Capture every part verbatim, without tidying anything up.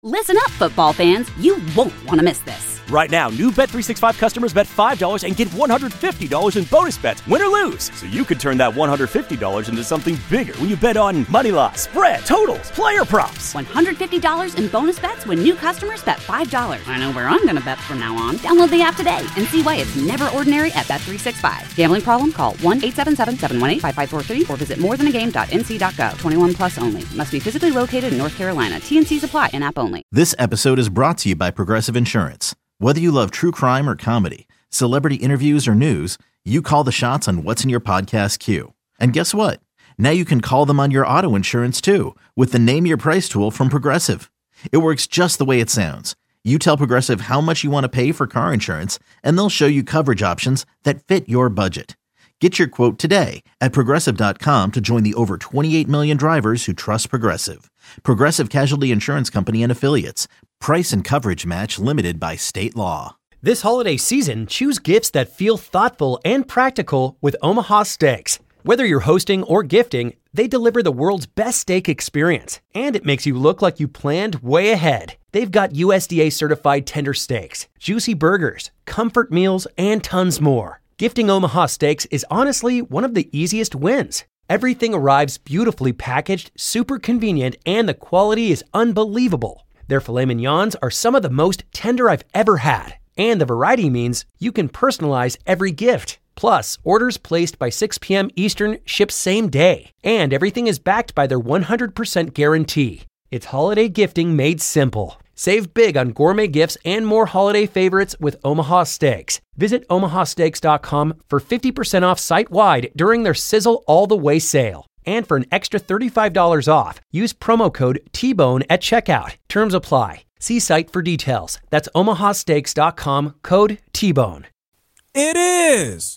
Listen up, football fans. You won't want to miss this. Right now, new Bet three sixty-five customers bet five dollars and get one hundred fifty dollars in bonus bets, win or lose. So you could turn that one hundred fifty dollars into something bigger when you bet on money line, spread, totals, player props. one hundred fifty dollars in bonus bets when new customers bet five dollars. I know where I'm going to bet from now on. Download the app today and see why it's never ordinary at Bet three sixty-five. Gambling problem? Call one eight seven seven, seven one eight, five five four three or visit more than a game dot n c dot gov. twenty-one plus only. Must be physically located in North Carolina. T N Cs apply. In-app only. This episode is brought to you by Progressive Insurance. Whether you love true crime or comedy, celebrity interviews or news, you call the shots on what's in your podcast queue. And guess what? Now you can call them on your auto insurance too with the Name Your Price tool from Progressive. It works just the way it sounds. You tell Progressive how much you want to pay for car insurance, and they'll show you coverage options that fit your budget. Get your quote today at Progressive dot com to join the over twenty-eight million drivers who trust Progressive. Progressive Casualty Insurance Company and Affiliates. Price and coverage match limited by state law. This holiday season, choose gifts that feel thoughtful and practical with Omaha Steaks. Whether you're hosting or gifting, they deliver the world's best steak experience, and it makes you look like you planned way ahead. They've got U S D A certified tender steaks, juicy burgers, comfort meals, and tons more. Gifting Omaha Steaks is honestly one of the easiest wins. Everything arrives beautifully packaged, super convenient, and the quality is unbelievable. Their filet mignons are some of the most tender I've ever had, and the variety means you can personalize every gift. Plus, orders placed by six p.m. Eastern ship same day, and everything is backed by their one hundred percent guarantee. It's holiday gifting made simple. Save big on gourmet gifts and more holiday favorites with Omaha Steaks. Visit omaha steaks dot com for fifty percent off site-wide during their Sizzle All the Way sale. And for an extra thirty-five dollars off, use promo code T bone at checkout. Terms apply. See site for details. That's omaha steaks dot com, code T bone. It is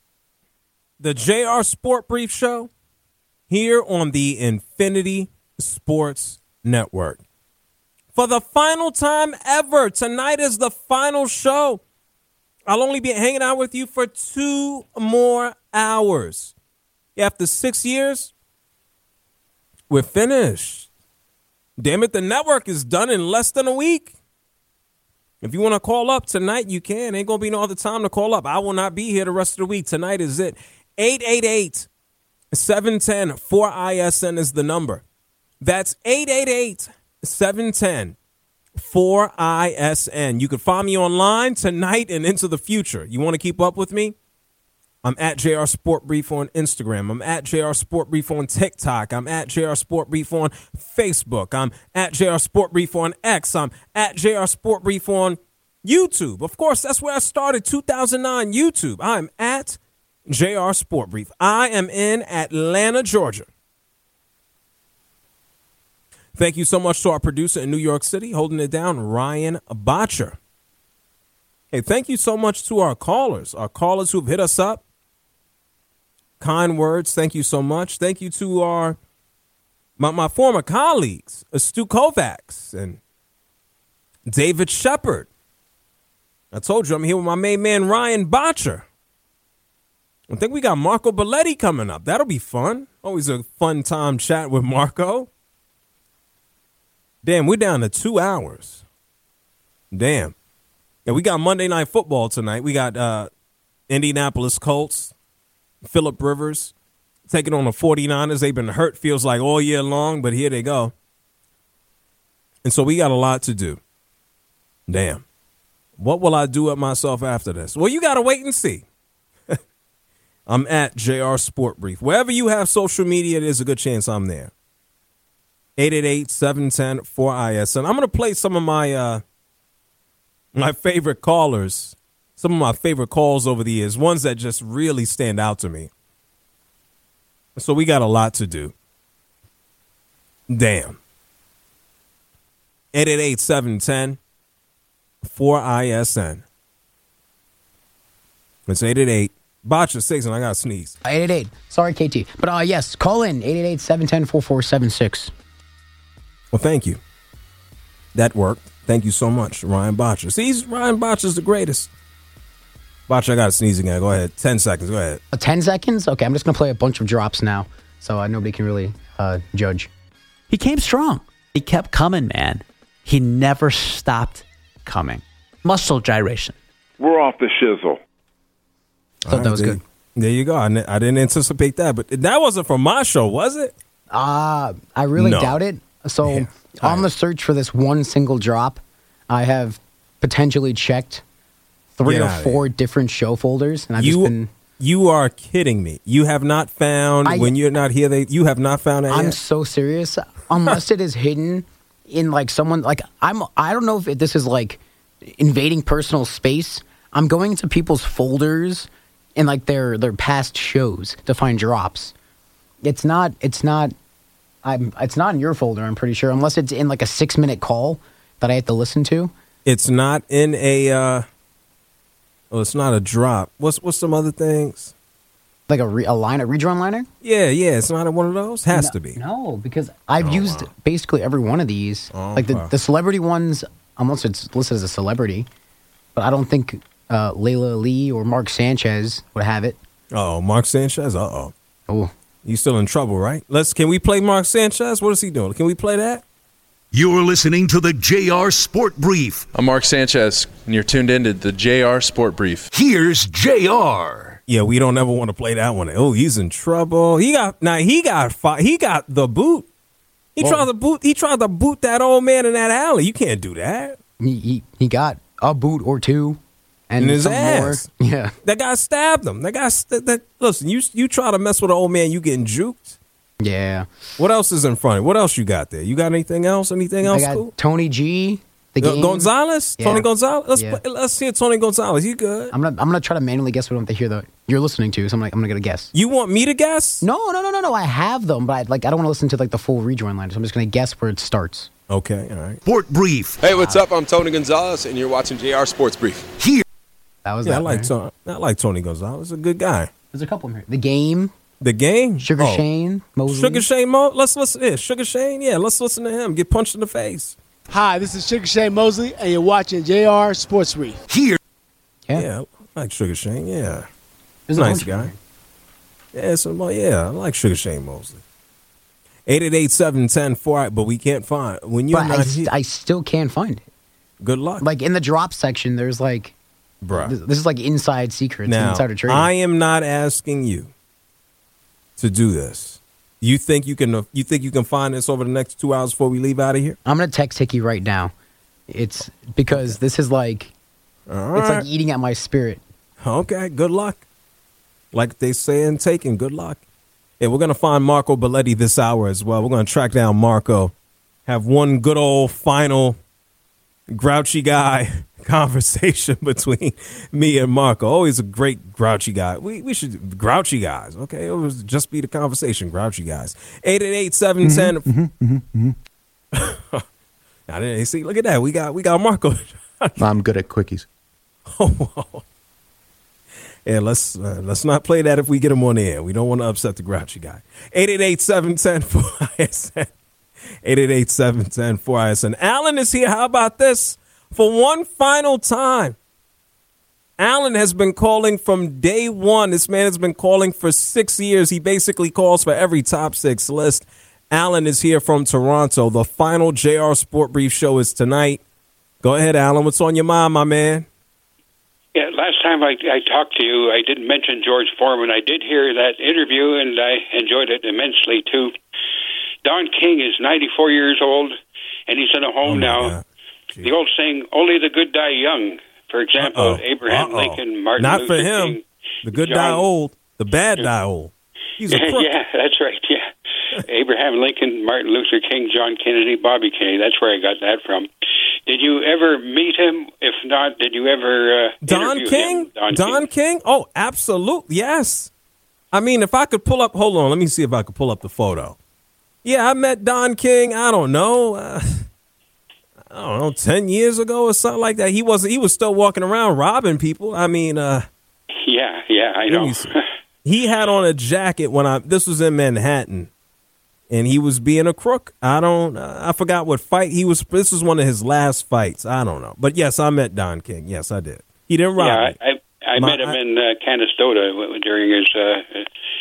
the J R Sport Brief Show here on the Infinity Sports Network. For the final time ever, tonight is the final show. I'll only be hanging out with you for two more hours. After six years, we're finished. Damn it, the network is done in less than a week. If you want to call up tonight, you can. Ain't going to be no other time to call up. I will not be here the rest of the week. Tonight is it. eight eight eight, seven one zero, four I S N is the number. That's eight eight eight, seven one zero, four I S N. You can find me online tonight and into the future. You want to keep up with me? I'm at J R Sport Brief on Instagram. I'm at J R Sport Brief on TikTok. I'm at J R Sport Brief on Facebook. I'm at J R Sport Brief on X. I'm at J R Sport Brief on YouTube. Of course, that's where I started, two thousand nine YouTube. I'm at J R Sport Brief. I am in Atlanta, Georgia. Thank you so much to our producer in New York City, holding it down, Ryan Botcher. Hey, thank you so much to our callers, our callers who've hit us up. Kind words, thank you so much. Thank you to our my, my former colleagues, Stu Kovacs and David Shepard. I told you I'm here with my main man, Ryan Botcher. I think we got Marco Belletti coming up. That'll be fun. Always a fun time chat with Marco. Damn, we're down to two hours. Damn. Yeah, we got Monday Night Football tonight. We got uh, Indianapolis Colts, Phillip Rivers, taking on the forty-niners. They've been hurt, feels like, all year long, but here they go. And so we got a lot to do. Damn. What will I do with myself after this? Well, you got to wait and see. I'm at J R Sport Brief. Wherever you have social media, there's a good chance I'm there. eight eight eight, seven one zero, four I S N. I'm going to play some of my uh, my favorite callers, some of my favorite calls over the years, ones that just really stand out to me. So we got a lot to do. Damn. eight eight eight, seven one zero, four I S N. It's eight eight eight. Botcha six, and I got to sneeze. eight eight eight. Sorry, K T. But uh, yes, call in eight eight eight, seven one zero, four four seven six. Well, thank you. That worked. Thank you so much, Ryan Botcher. See, he's, Ryan Botcher's the greatest. Botcher, I got to sneeze again. Go ahead. Ten seconds. Go ahead. Uh, ten seconds? Okay, I'm just going to play a bunch of drops now, so uh, nobody can really uh, judge. He came strong. He kept coming, man. he never stopped coming. Muscle gyration. We're off the shizzle. Thought right, that was there, good. There you go. I, I didn't anticipate that, but that wasn't from my show, was it? Uh, I really no. doubt it. So Yeah. on the search for this one single drop, I have potentially checked three Get or outta four different show folders, and I've You just been. you are kidding me. You have not found I- when you're not here. They you have not found it I'm yet? so serious. Unless it is hidden in like someone like I'm. I don't know if this is like invading personal space. I'm going into people's folders and like their their past shows to find drops. It's not. It's not. I'm. It's not in your folder. I'm pretty sure, unless it's in like a six minute call that I have to listen to. It's not in a. Uh, oh, it's not a drop. What's what's some other things? Like a re, a line, a redrawn liner. Yeah, yeah. It's not one of those. Has no, to be. No, because I've Oh, used wow. basically every one of these. Oh, like the, okay. the celebrity ones, unless it's listed as a celebrity. But I don't think uh, Layla Lee or Mark Sanchez would have it. Oh, Mark Sanchez. Uh oh. Oh, You still in trouble, right? Let's. Can we play Mark Sanchez? What is he doing? Can we play that? You're listening to the J R Sport Brief. I'm Mark Sanchez, and you're tuned in to the J R Sport Brief. Here's J R. Yeah, we don't ever want to play that one. Oh, he's in trouble. He got now. He got fi- He got the boot. He Whoa. tried to boot. He tried to boot that old man in that alley. You can't do that. he, he he got a boot or two, and In his some ass. more. Yeah, That guy stabbed him. That guy. St- that, listen, you you try to mess with an old man, you getting juked. yeah. What else is in front of you? What else you got there? You got anything else? Anything I else got cool? Tony G. The Go- game. Gonzalez? Yeah. Tony Gonzalez? Let's Yeah. play, let's hear Tony Gonzalez. You good? I'm gonna I'm gonna try to manually guess what I'm to hear that you're listening to. So I'm like I'm gonna get a guess. You want me to guess? No, no, no, no, no. I have them, but I, like I don't want to listen to like the full rejoin line. So I'm just gonna guess where it starts. Okay, all right. Sport Brief. Hey, what's up? I'm Tony Gonzalez, and you're watching J R Sports Brief. Here. That was Yeah, I that. like right? Tony. I like Tony Gonzalez. A good guy. There's a couple in here. The game. The game. Sugar Oh. Shane Mosley. Sugar Shane Mo. Let's listen. Yeah, Sugar Shane. Yeah, let's listen to him. Get punched in the face. Hi, this is Sugar Shane Mosley, and you're watching J R Sports Brief. Here. Yeah. Yeah, I like Sugar Shane. Yeah, There's a nice bunch guy. of them. Yeah, so mo- yeah, I like Sugar Shane Mosley. Eight eight eight seven ten four. But we can't find when you're But I, not st- here. I still can't find it. Good luck, Like in the drop section, there's like, bruh. th- this is like inside secrets, Now, insider trading. I am not asking you to do this. You think you can? You think you can find this over the next two hours before we leave out of here? I'm gonna text Hickey right now. It's because this is like, All it's right. like eating at my spirit. Okay, good luck. Like they say in Taken, good luck. Yeah, we're going to find Marco Belletti this hour as well. We're going to track down Marco, have one good old final grouchy guy conversation between me and Marco. Always a great grouchy guy. We we should, grouchy guys, okay? It was just be the conversation, grouchy guys. eight eight eight seven ten I didn't see, look at that. We got, we got Marco. I'm good at quickies. Oh, yeah, let's uh, let's not play that if we get him on the air. We don't want to upset the grouchy guy. eight eight eight seven one zero four I S N. eight eight eight seven one zero four I S N. Alan is here. How about this? For one final time. Alan has been calling from day one. This man has been calling for six years. He basically calls for every top six list. Alan is here from Toronto. The final J R Sport Brief show is tonight. Go ahead, Alan. What's on your mind, my man? Yeah, last time I, I talked to you, I didn't mention George Foreman. I did hear that interview, and I enjoyed it immensely, too. Don King is ninety-four years old, and he's in a home Oh, now. The old saying, only the good die young. For example, Uh-oh. Abraham Uh-oh. Lincoln, Martin Not Luther for him. King. The good John- die old. The bad die old. He's a crook. Yeah, that's right, yeah. Abraham Lincoln, Martin Luther King, John Kennedy, Bobby Kennedy. That's where I got that from. Did you ever meet him? If not, did you ever uh, Don interview King? him? Don, Don King. King? Oh, absolutely. Yes. I mean, if I could pull up, hold on, let me see if I could pull up the photo. Yeah, I met Don King, I don't know, uh, I don't know, ten years ago or something like that. He wasn't, he was still walking around robbing people. I mean, uh, Yeah, yeah, I let know. me see. He had on a jacket when I, this was in Manhattan, and he was being a crook. I don't, uh, I forgot what fight he was, this was one of his last fights. I don't know. But yes, I met Don King. Yes, I did. He didn't rob yeah, me. I, I, I My- met him in uh, Canastota during his uh,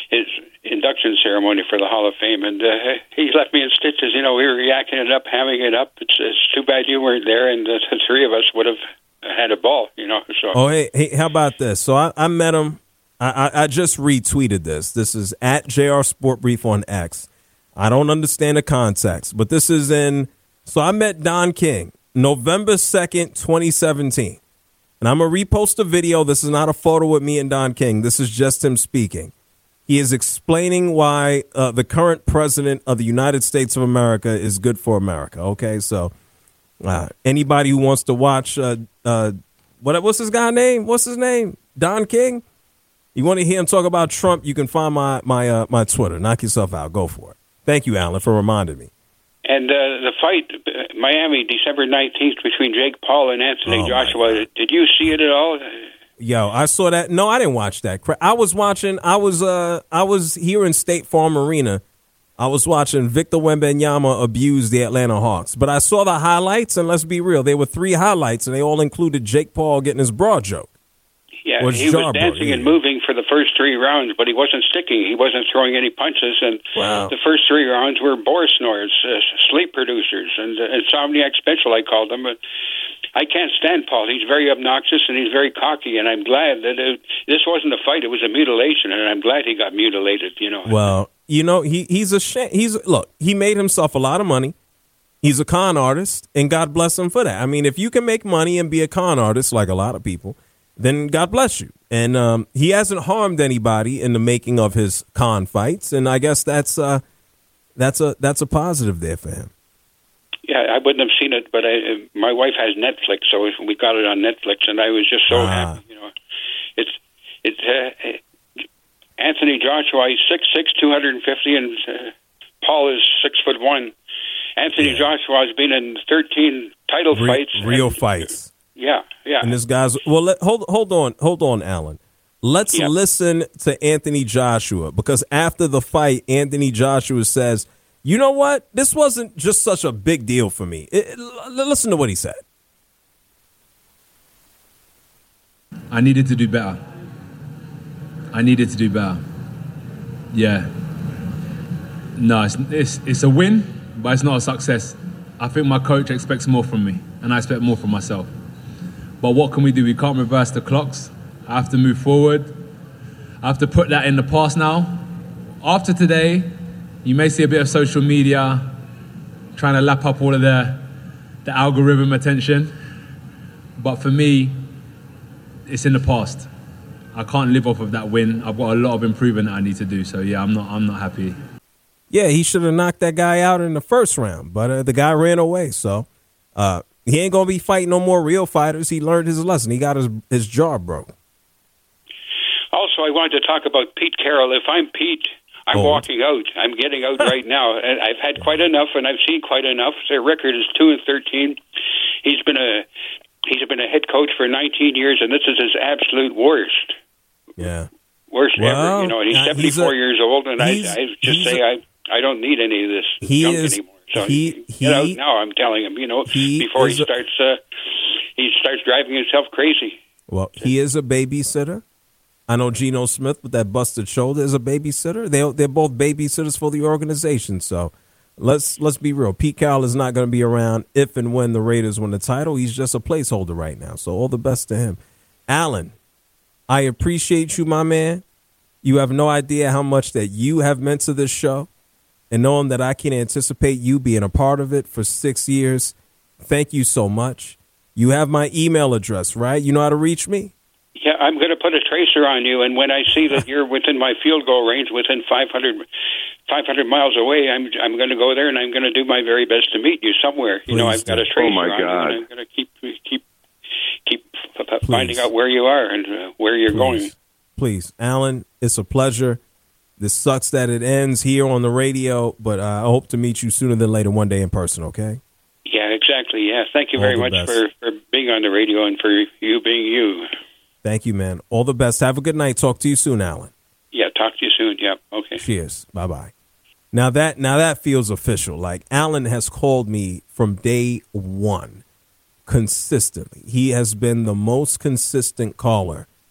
his induction ceremony for the Hall of Fame, and uh, he left me in stitches. You know, we were yakking it up, hamming it up. It's, it's too bad you weren't there, and the, the three of us would have had a ball. You know. So. Oh, hey, hey, how about this? So I, I met him. I, I, I just retweeted this. This is at J R Sport Brief on X. I don't understand the context, but this is in. So I met Don King November second, twenty seventeen. And I'm going to repost a video. This is not a photo with me and Don King. This is just him speaking. He is explaining why uh, the current president of the United States of America is good for America. Okay, so uh, anybody who wants to watch, uh, uh, what what's his guy name? What's his name? Don King? You want to hear him talk about Trump? You can find my my uh, my Twitter. Knock yourself out. Go for it. Thank you, Alan, for reminding me. And uh, the fight, uh, Miami, December nineteenth, between Jake Paul and Anthony oh Joshua. Did you see it at all? Yo, I saw that. No, I didn't watch that. I was watching. I was. Uh, I was here in State Farm Arena. I was watching Victor Wembanyama abuse the Atlanta Hawks. But I saw the highlights, and let's be real, there were three highlights, and they all included Jake Paul getting his bra joke. Yeah, was he was dancing yeah. and moving for the first three rounds, but he wasn't sticking. He wasn't throwing any punches, and wow. the first three rounds were bore snores, uh, sleep producers, and uh, insomniac special, I called them. But I can't stand Paul. He's very obnoxious, and he's very cocky, and I'm glad that it, this wasn't a fight. It was a mutilation, and I'm glad he got mutilated, you know. Well, you know, he he's a sh- he's look, he made himself a lot of money. He's a con artist, and God bless him for that. I mean, if you can make money and be a con artist like a lot of people, then God bless you. And um, he hasn't harmed anybody in the making of his con fights, and I guess that's uh, that's a that's a positive there for him. Yeah, I wouldn't have seen it, but I, my wife has Netflix, so we got it on Netflix, and I was just so ah. happy. You know, it's it's uh, Anthony Joshua. He's six six, two hundred fifty, and uh, Paul is six foot one. Anthony yeah. Joshua has been in thirteen title Re- fights, real and, fights. Yeah, yeah. And this guy's well. Let, hold, hold on, hold on, Alan. Let's yep. listen to Anthony Joshua, because after the fight, Anthony Joshua says, "You know what? This wasn't just such a big deal for me." It, it, listen to what he said. I needed to do better. I needed to do better. Yeah. No, it's it's, it's a win, but it's not a success. I think my coach expects more from me, and I expect more from myself. But what can we do? We can't reverse the clocks. I have to move forward. I have to put that in the past now. After today, you may see a bit of social media trying to lap up all of the, the algorithm attention. But for me, it's in the past. I can't live off of that win. I've got a lot of improvement that I need to do. So, yeah, I'm not I'm not happy. Yeah, he should have knocked that guy out in the first round, but uh, the guy ran away. So uh, he ain't going to be fighting no more real fighters. He learned his lesson. He got his, his jaw broke. Also, I wanted to talk about Pete Carroll. If I'm Pete, I'm oh. walking out. I'm getting out right now. And I've had quite enough, and I've seen quite enough. Their record is two and thirteen. He's been a he's been a head coach for nineteen years, and this is his absolute worst. Yeah, worst well, ever. You know, and he's seventy-four a, years old, and I, I just say a, I I don't need any of this he junk is, anymore. So he, he, get out now. I'm telling him. You know, he before he a, starts uh, he starts driving himself crazy. Well, he is a babysitter. I know Geno Smith with that busted shoulder is a babysitter. They they're both babysitters for the organization. So let's let's be real. Pete Carroll is not going to be around if and when the Raiders win the title. He's just a placeholder right now. So all the best to him. Alan, I appreciate you, my man. You have no idea how much that you have meant to this show, and knowing that I can anticipate you being a part of it for six years. Thank you so much. You have my email address, right? You know how to reach me? Yeah, I'm going to put a tracer on you, and when I see that you're within my field goal range, within five hundred, five hundred miles away, I'm I'm going to go there, and I'm going to do my very best to meet you somewhere. Please you know, I've got a tracer oh my on God. you, and I'm going to keep keep keep finding out where you are and uh, where you're Please. going. Please, Alan, it's a pleasure. This sucks that it ends here on the radio, but uh, I hope to meet you sooner than later one day in person, okay? Yeah, exactly. Yeah, thank you All very the much best. for, for being on the radio and for you being you. Thank you, man. All the best. Have a good night. Talk to you soon, Alan. Yeah, talk to you soon. Yeah, okay. Cheers. Bye-bye. Now that now that feels official. Like, Alan has called me from day one consistently. He has been the most consistent caller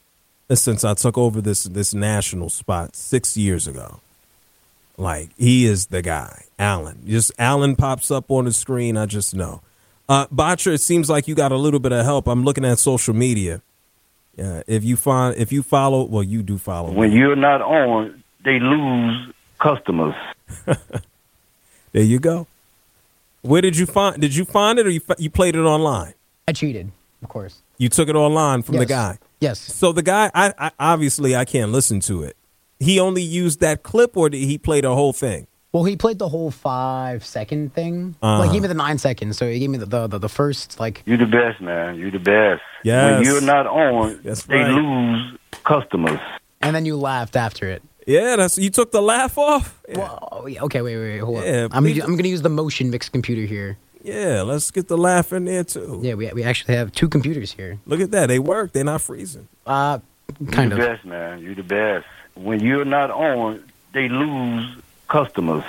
since I took over this this national spot six years ago. Like, he is the guy, Allen. Just Allen pops up on the screen, I just know. Uh, Botcher, it seems like you got a little bit of help. I'm looking at social media. Uh, if you find, if you follow, well, you do follow. When me. You're not on, they lose customers. There you go. Where did you find? Did you find it, or you you played it online? I cheated, of course. You took it online from yes. the guy. Yes. So the guy, I, I obviously I can't listen to it. He only used that clip, or did he play the whole thing? Well, he played the whole five second thing. Uh-huh. Like, he gave me the nine seconds, so he gave me the the, the, the first, like... You're the best, man. You're the best. Yes. When you're not on, that's they right. lose customers. And then you laughed after it. Yeah, that's you took the laugh off? Yeah. Well, yeah, okay, wait, wait, wait, hold yeah, on. I'm, I'm going to use the Motion Mix computer here. Yeah, let's get the laugh in there, too. Yeah, we we actually have two computers here. Look at that. They work. They're not freezing. Uh, kind you're of. the best, man. You're the best. When you're not on, they lose customers.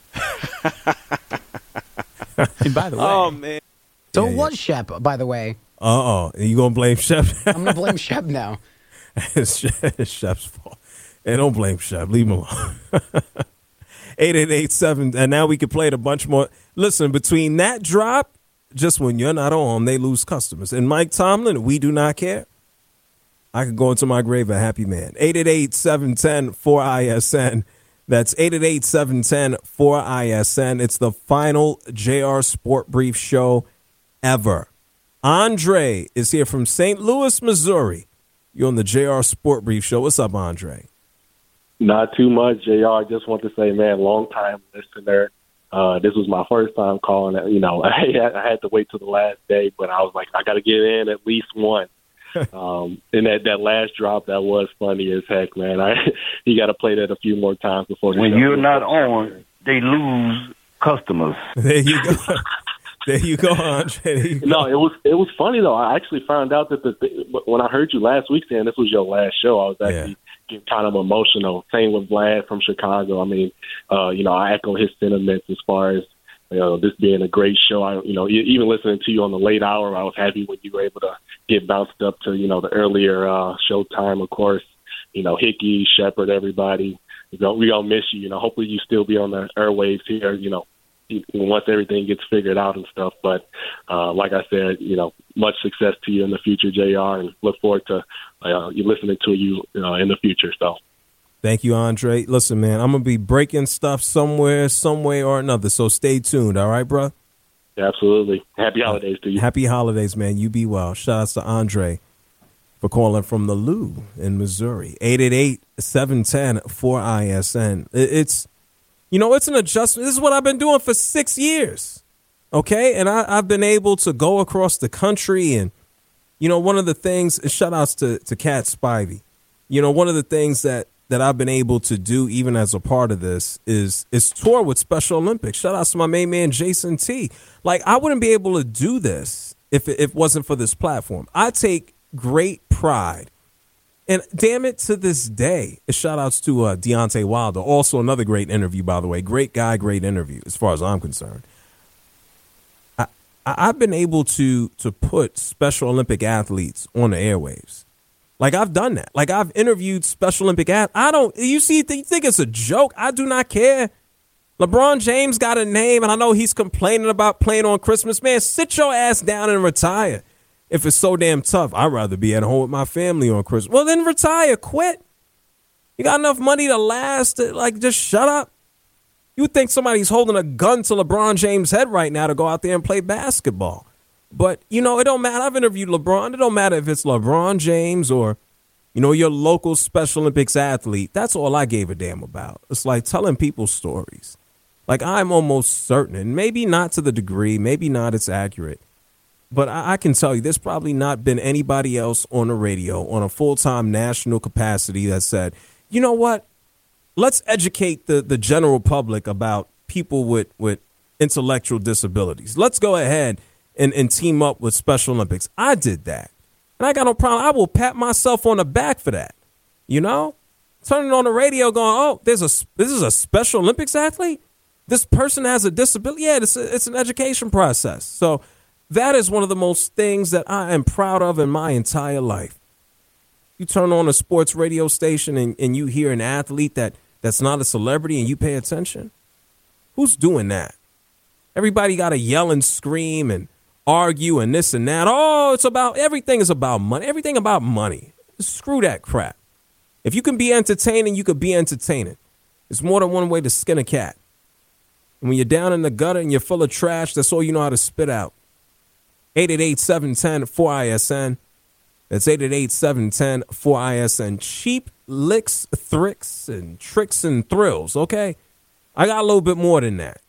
And by the way, oh man! So yeah, it was yeah. Shep, by the way. Uh oh, you gonna blame Shep? I'm gonna blame Shep now. it's, it's Shep's fault. Hey, don't blame Shep. Leave him alone. Eight eight eight seven, and now we can play it a bunch more. Listen, between that drop, just when you're not on, they lose customers. And Mike Tomlin, we do not care. I could go into my grave a happy man. eight eight eight, seven one zero, four I S N. That's eight eight eight, seven one zero, four I S N. It's the final J R Sport Brief show ever. Andre is here from Saint Louis, Missouri. You're on the J R Sport Brief show. What's up, Andre? Not too much, J R. I just want to say, man, long time listener. Uh, this was my first time calling. You know, I had, I had to wait till the last day, but I was like, I got to get in at least one. um, and that, that last drop, that was funny as heck, man. I you got to play that a few more times before the when show. You're not on, they lose customers. There you go. There you go, Andre. You go. No, it was it was funny though. I actually found out that the when I heard you last week saying this was your last show, I was actually yeah. getting kind of emotional. Same with Vlad from Chicago. I mean, uh, you know, I echo his sentiments as far as you know this being a great show. I, you know, even listening to you on the late hour, I was happy when you were able to get bounced up to you know the earlier uh, show time. Of course, you know Hickey, Shepard, everybody. You know, we gonna miss you. You know, hopefully you still be on the airwaves here. You know. Once everything gets figured out and stuff. But uh, like I said, you know, much success to you in the future, J R, and look forward to uh, you listening to you uh, in the future. So, thank you, Andre. Listen, man, I'm gonna be breaking stuff somewhere, some way or another. So stay tuned. All right, bro. Absolutely. Happy holidays to you. Happy holidays, man. You be well. Shout outs to Andre for calling from the Lou in Missouri. eight eight eight, seven one zero, four I S N. It's You know, it's an adjustment. This is what I've been doing for six years, okay? And I, I've been able to go across the country. And, you know, one of the things, and shout outs to, to Cat Spivey, you know, one of the things that, that I've been able to do even as a part of this is, is tour with Special Olympics. Shout outs to my main man, Jason T. Like, I wouldn't be able to do this if it, if it wasn't for this platform. I take great pride. And damn it, to this day, shout outs to uh, Deontay Wilder. Also another great interview, by the way. Great guy, great interview, as far as I'm concerned. I, I've been able to to put Special Olympic athletes on the airwaves. Like, I've done that. Like, I've interviewed Special Olympic athletes. I don't, you see, you think it's a joke? I do not care. LeBron James got a name, and I know he's complaining about playing on Christmas. Man, sit your ass down and retire. If it's so damn tough, I'd rather be at home with my family on Christmas. Well, then retire, quit. You got enough money to last. Like, just shut up. You would think somebody's holding a gun to LeBron James' head right now to go out there and play basketball. But, you know, it don't matter. I've interviewed LeBron. It don't matter if it's LeBron James or, you know, your local Special Olympics athlete. That's all I gave a damn about. It's like telling people stories. Like, I'm almost certain, and maybe not to the degree, maybe not it's accurate, but I, I can tell you there's probably not been anybody else on the radio on a full-time national capacity that said, you know what, let's educate the, the general public about people with, with intellectual disabilities. Let's go ahead and, and team up with Special Olympics. I did that. And I got no problem. I will pat myself on the back for that. You know? Turning on the radio going, oh, there's a, this is a Special Olympics athlete? This person has a disability? Yeah, it's, a, it's an education process. So that is one of the most things that I am proud of in my entire life. You turn on a sports radio station and, and you hear an athlete that, that's not a celebrity and you pay attention? Who's doing that? Everybody got to yell and scream and argue and this and that. Oh, it's about, everything is about money. Everything about money. Screw that crap. If you can be entertaining, you could be entertaining. There's more than one way to skin a cat. And when you're down in the gutter and you're full of trash, that's all you know how to spit out. eight eight eight, seven one zero, four I S N. That's eight eight eight, seven one zero, four I S N. Cheap licks, thricks, and tricks and thrills, okay? I got a little bit more than that.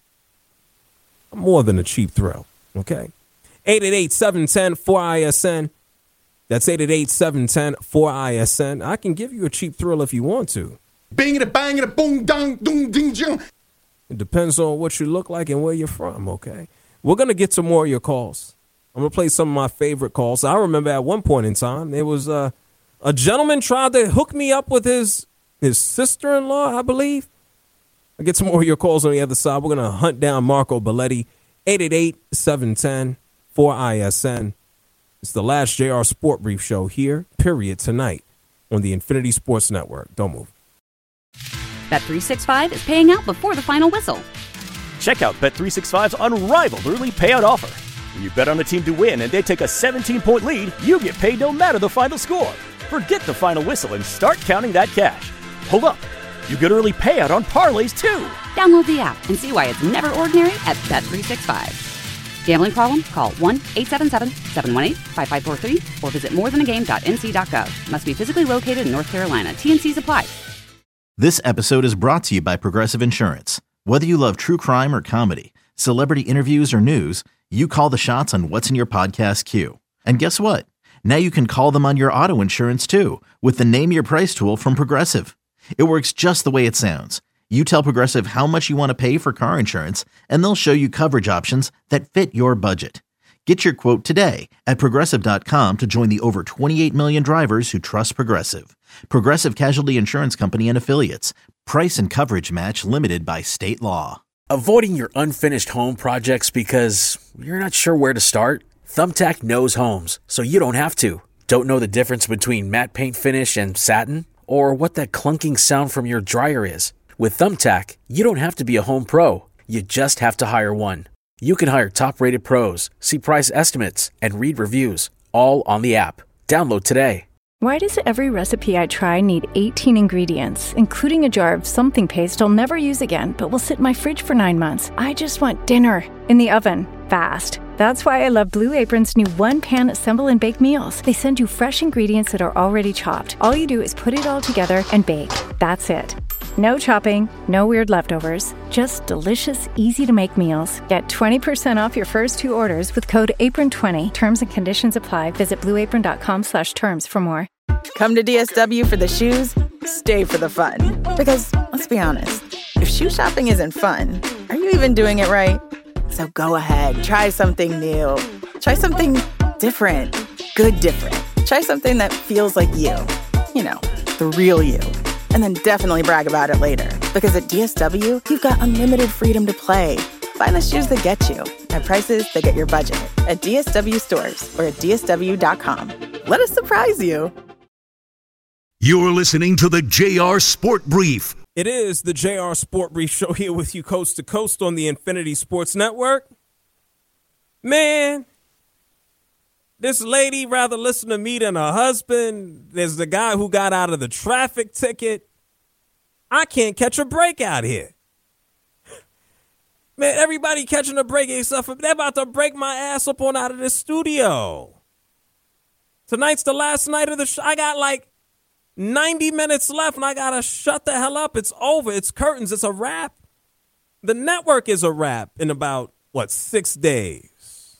I'm more than a cheap thrill, okay? eight eight eight, seven one zero, four I S N. That's eight eight eight, seven one zero, four I S N. I can give you a cheap thrill if you want to. Bing it a bang it a boom dong doom ding jing. It depends on what you look like and where you're from, okay? We're going to get to more of your calls. I'm going to play some of my favorite calls. I remember at one point in time, there was uh, a gentleman tried to hook me up with his his sister-in-law, I believe. I'll get some more of your calls on the other side. We're going to hunt down Marco Belletti, eight eight eight, seven one zero, four I S N. It's the last J R Sport Brief show here, period, tonight on the Infinity Sports Network. Don't move. Bet three sixty-five is paying out before the final whistle. Check out Bet three sixty-five's unrivaled early payout offer. When you bet on a team to win and they take a seventeen-point lead, you get paid no matter the final score. Forget the final whistle and start counting that cash. Hold up. You get early payout on parlays, too. Download the app and see why it's never ordinary at Bet three sixty-five. Gambling problem? Call one eight seven seven, seven one eight, five five four three or visit more than a game dot n c dot gov. Must be physically located in North Carolina. T N Cs apply. This episode is brought to you by Progressive Insurance. Whether you love true crime or comedy, celebrity interviews or news, you call the shots on what's in your podcast queue. And guess what? Now you can call them on your auto insurance too with the Name Your Price tool from Progressive. It works just the way it sounds. You tell Progressive how much you want to pay for car insurance, and they'll show you coverage options that fit your budget. Get your quote today at Progressive dot com to join the over twenty-eight million drivers who trust Progressive. Progressive Casualty Insurance Company and Affiliates. Price and coverage match limited by state law. Avoiding your unfinished home projects because you're not sure where to start? Thumbtack knows homes, so you don't have to. Don't know the difference between matte paint finish and satin? Or what that clunking sound from your dryer is? With Thumbtack, you don't have to be a home pro. You just have to hire one. You can hire top-rated pros, see price estimates, and read reviews, all on the app. Download today. Why does every recipe I try need eighteen ingredients, including a jar of something paste I'll never use again, but will sit in my fridge for nine months? I just want dinner in the oven, fast. That's why I love Blue Apron's new one-pan assemble and bake meals. They send you fresh ingredients that are already chopped. All you do is put it all together and bake. That's it. No chopping, no weird leftovers, just delicious, easy-to-make meals. Get twenty percent off your first two orders with code apron twenty. Terms and conditions apply. Visit blue apron dot com slash terms for more. Come to D S W for the shoes, stay for the fun. Because, let's be honest, if shoe shopping isn't fun, are you even doing it right? So go ahead, try something new. Try something different. Good different. Try something that feels like you. You know, the real you. And then definitely brag about it later. Because at D S W, you've got unlimited freedom to play. Find the shoes that get you at prices that get your budget at D S W stores or at D S W dot com. Let us surprise you. You're listening to the J R Sport Brief. It is the J R Sport Brief show here with you coast to coast on the Infinity Sports Network. Man, this lady rather listen to me than her husband. There's the guy who got out of the traffic ticket. I can't catch a break out here. Man, everybody catching a break except for they're about to break my ass up on out of the studio. Tonight's the last night of the show. I got like ninety minutes left and I got to shut the hell up. It's over. It's curtains. It's a wrap. The network is a wrap in about, what, six days.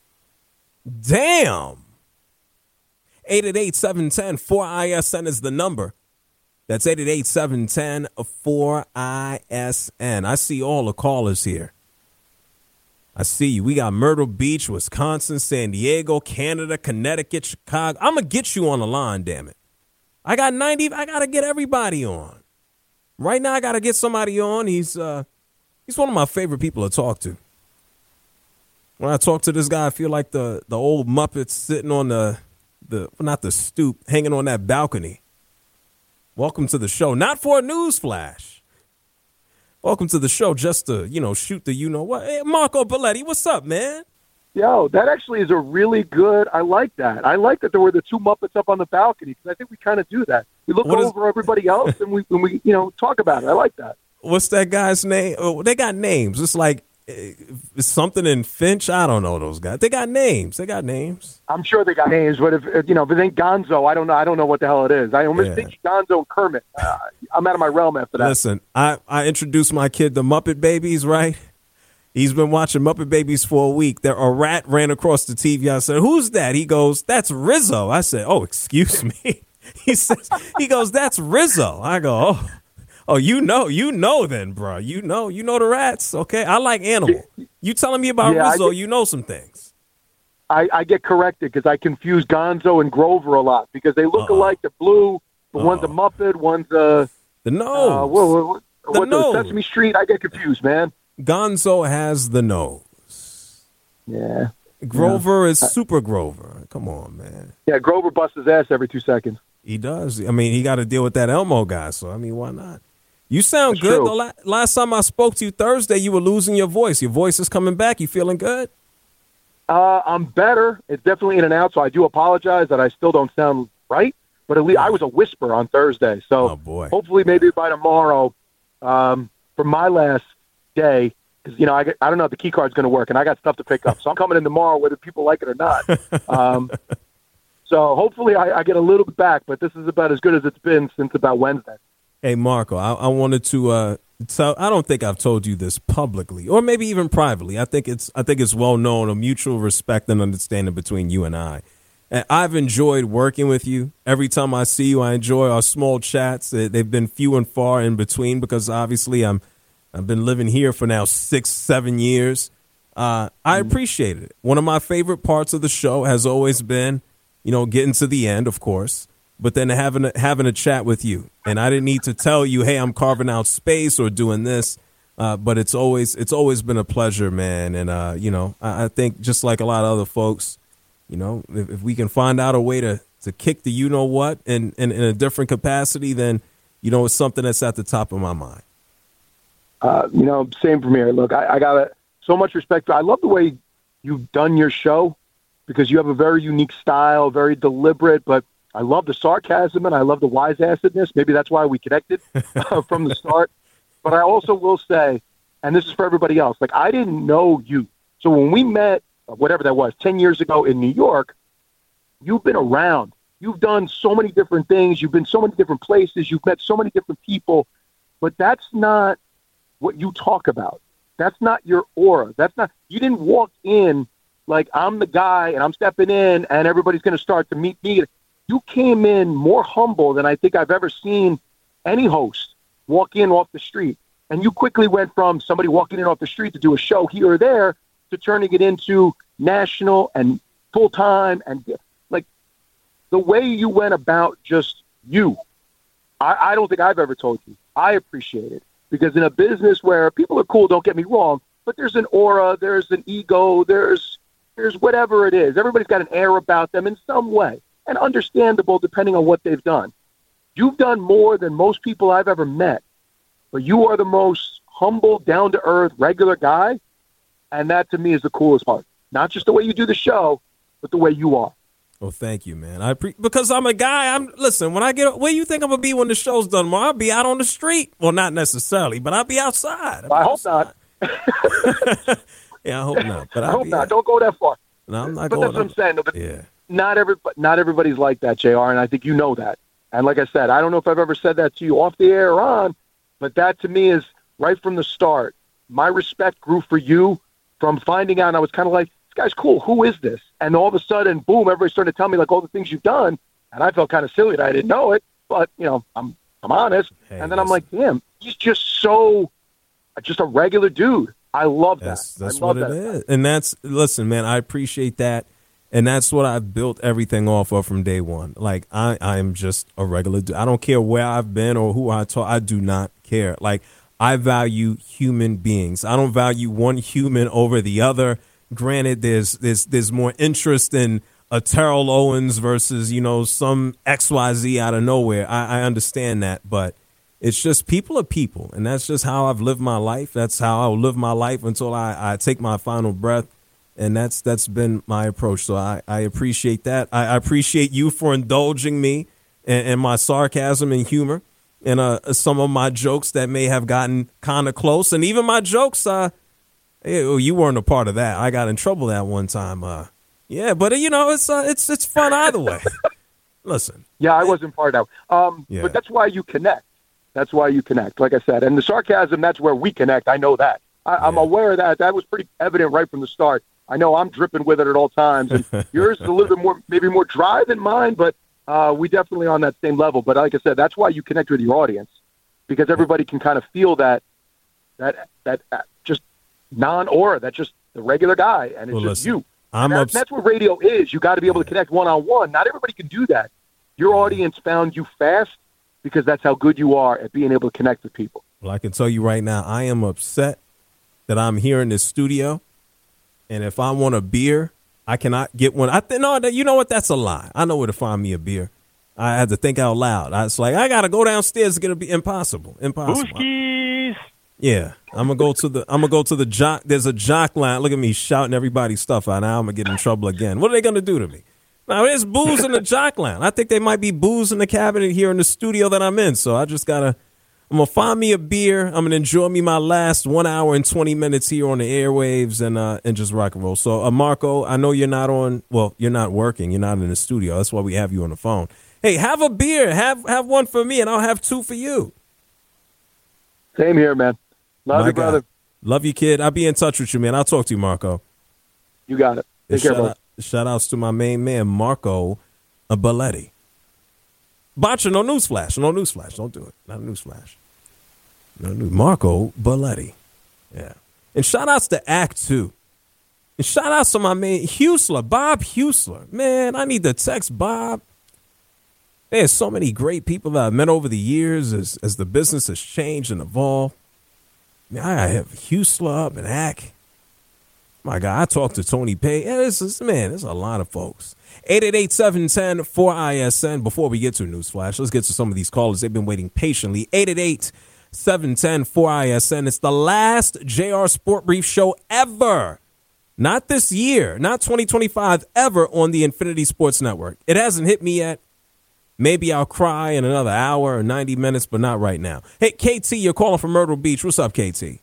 Damn. eight eight eight, seven one zero, four I S N is the number. That's eight eight eight, seven one zero, four I S N. I see all the callers here. I see you. We got Myrtle Beach, Wisconsin, San Diego, Canada, Connecticut, Chicago. I'm going to get you on the line, damn it. I got ninety. I got to get everybody on. Right now, I got to get somebody on. He's uh, he's one of my favorite people to talk to. When I talk to this guy, I feel like the, the old Muppets sitting on the the not the stoop, hanging on that balcony. Welcome to the show. Not for a news flash. Welcome to the show just to, you know, shoot the you know what. Hey, Marco Belletti, what's up, man? Yo, that actually is a really good, I like that. I like that there were the two Muppets up on the balcony because I think we kind of do that. We look What is- over everybody else and we, and we, you know, talk about it. I like that. What's that guy's name? Oh, they got names. It's like eh, it's something in Finch. I don't know those guys. They got names. They got names. I'm sure they got names, but if, if you know, if it ain't Gonzo, I don't know. I don't know what the hell it is. I almost Yeah. think Gonzo and Kermit. Uh, I'm out of my realm after that. Listen, I, I introduced my kid to Muppet Babies, right? He's been watching Muppet Babies for a week. There, a rat ran across the T V. I said, "Who's that?" He goes, "That's Rizzo." I said, "Oh, excuse me." He says, "He goes, that's Rizzo." I go, "Oh, oh, you know, you know, then, bro. You know, you know the rats. Okay, I like Animal. You telling me about Yeah, I Rizzo? get- You know some things." I, I get corrected because I confuse Gonzo and Grover a lot because they look alike. They're blue, but one's a Muppet, one's a the nose. Uh, what, what, The what, nose. Sesame Street. I get confused, man. Gonzo has the nose. Yeah. Grover is Super Grover. Come on, man. Yeah, Grover busts his ass every two seconds. He does. I mean, he got to deal with that Elmo guy. So, I mean, why not? You sound That's good. true. The la- last time I spoke to you Thursday, you were losing your voice. Your voice is coming back. You feeling good? Uh, I'm better. It's definitely in and out, so I do apologize that I still don't sound right. But at least I was a whisper on Thursday. So hopefully maybe by tomorrow, um, for my last day, because, you know, I, get, I don't know if the key card's going to work, and I got stuff to pick up. So I'm coming in tomorrow whether people like it or not. Um, so hopefully I, I get a little bit back, but this is about as good as it's been since about Wednesday. Hey, Marco, I, I wanted to uh, tell. I don't think I've told you this publicly, or maybe even privately. I think it's. I think it's well known, a mutual respect and understanding between you and I. And I've enjoyed working with you. Every time I see you, I enjoy our small chats. They- They've been few and far in between because obviously I'm. I've been living here for now six, seven years. Uh, I appreciate it. One of my favorite parts of the show has always been, you know, getting to the end, of course, but then having a, having a chat with you. And I didn't need to tell you, hey, I'm carving out space or doing this. Uh, but it's always it's always been a pleasure, man. And, uh, you know, I, I think just like a lot of other folks, you know, if, if we can find out a way to, to kick the you know what in, in, in a different capacity, then, you know, it's something that's at the top of my mind. Uh, you know, same from here. Look, I, I got so much respect. I love the way you've done your show because you have a very unique style, very deliberate, but I love the sarcasm and I love the wise-assedness. Maybe that's why we connected uh, from the start. But I also will say, and this is for everybody else, like I didn't know you. So when we met, whatever that was, ten years ago in New York, you've been around. You've done so many different things. You've been so many different places. You've met so many different people. But that's not what you talk about. That's not your aura. That's not, you didn't walk in like I'm the guy and I'm stepping in and everybody's going to start to meet me. You came in more humble than I think I've ever seen any host walk in off the street. And you quickly went from somebody walking in off the street to do a show here or there to turning it into national and full time. And like the way you went about just you, I, I don't think I've ever told you. I appreciate it. Because in a business where people are cool, don't get me wrong, but there's an aura, there's an ego, there's there's whatever it is. Everybody's got an air about them in some way, and understandable depending on what they've done. You've done more than most people I've ever met, but you are the most humble, down-to-earth, regular guy, and that to me is the coolest part. Not just the way you do the show, but the way you are. Well, thank you, man. I pre- because I'm a guy. I'm listen. When I get, where you think I'm gonna be when the show's done? Well, I'll be out on the street. Well, not necessarily, but I'll be outside. I'll be I hope outside. not. Yeah, I hope not. But I I'll hope be not. out. Don't go that far. No, I'm not but going. that's what I'm saying. No, but yeah. Not every, not everybody's like that, J R, and I think you know that. And like I said, I don't know if I've ever said that to you off the air or on, but that to me is right from the start. My respect grew for you from finding out, and I was kind of like, this guy's cool. Who is this? And all of a sudden, boom, everybody started to tell me like all the things you've done, and I felt kind of silly that I didn't know it, but, you know, I'm I'm honest. Hey, and then I'm like, damn, he's just so, just a regular dude. I love that. That's, that's I love what it that. is. And that's, listen, man, I appreciate that. And that's what I've built everything off of from day one. Like, I, I'm just a regular dude. I don't care where I've been or who I talk. I do not care. Like, I value human beings. I don't value one human over the other. Granted, there's there's there's more interest in a Terrell Owens versus, you know, some X Y Z out of nowhere. I, I understand that, but it's just people are people, and that's just how I've lived my life. That's how I'll live my life until I, I take my final breath, and that's that's been my approach. So I, I appreciate that. I, I appreciate you for indulging me in, in my sarcasm and humor and uh, some of my jokes that may have gotten kind of close, and even my jokes, uh, you weren't a part of that. I got in trouble that one time. Uh, Yeah, but you know, it's uh, it's it's fun either way. Listen. Yeah, I wasn't part of that. Um, Yeah. But that's why you connect. That's why you connect, like I said. And the sarcasm, that's where we connect. I know that. I, I'm aware of that. That was pretty evident right from the start. I know I'm dripping with it at all times. And yours is a little bit more, maybe more dry than mine, but uh, we definitely on that same level. But like I said, that's why you connect with your audience, because everybody can kind of feel that, that, that uh, just non-aura, that's just the regular guy, and it's Well, just listen, you. I'm That- ups- that's what radio is. You got to be able to connect one-on-one. Not everybody can do that. Your audience found you fast because that's how good you are at being able to connect with people. Well, I can tell you right now, I am upset that I'm here in this studio, and if I want a beer, I cannot get one. I th- no, you know what? That's a lie. I know where to find me a beer. I had to think out loud. I was like, I got to go downstairs. It's gonna be impossible. Impossible. Yeah, I'm gonna go to the. I'm gonna go to the jock. There's a jock line. Look at me shouting everybody's stuff out. Now I'm gonna get in trouble again. What are they gonna do to me? Now there's booze in the jock line. I think they might be booze in the cabinet here in the studio that I'm in. So I just gotta. I'm gonna find me a beer. I'm gonna enjoy me my last one hour and twenty minutes here on the airwaves and uh and just rock and roll. So uh, Marco, I know you're not on. Well, you're not working. You're not in the studio. That's why we have you on the phone. Hey, have a beer. Have have one for me, and I'll have two for you. Same here, man. Love My you, brother. God. Love you, kid. I'll be in touch with you, man. I'll talk to you, Marco. You got it. Take And care, shout, bro. out, shout outs to my main man, Marco Belletti. Botcha, no newsflash. No newsflash. Don't do it. Not a newsflash. No news. Marco Belletti. Yeah. And shout outs to Act Two. And shout outs to my man, Husler, Bob Husler. Man, I need to text Bob. There's so many great people that I've met over the years as, as the business has changed and evolved. Man, I have Husler up and Ack. My God, I talked to Tony Pay. Yeah, this is, man, there's a lot of folks. eight eight eight, seven one zero, four I S N. Before we get to Newsflash, let's get to some of these callers. They've been waiting patiently. eight eight eight, seven one zero, four I S N. It's the last J R Sport Brief show ever. Not this year, not twenty twenty-five, ever on the Infinity Sports Network. It hasn't hit me yet. Maybe I'll cry in another hour or ninety minutes, but not right now. Hey, K T, you're calling from Myrtle Beach. What's up, K T?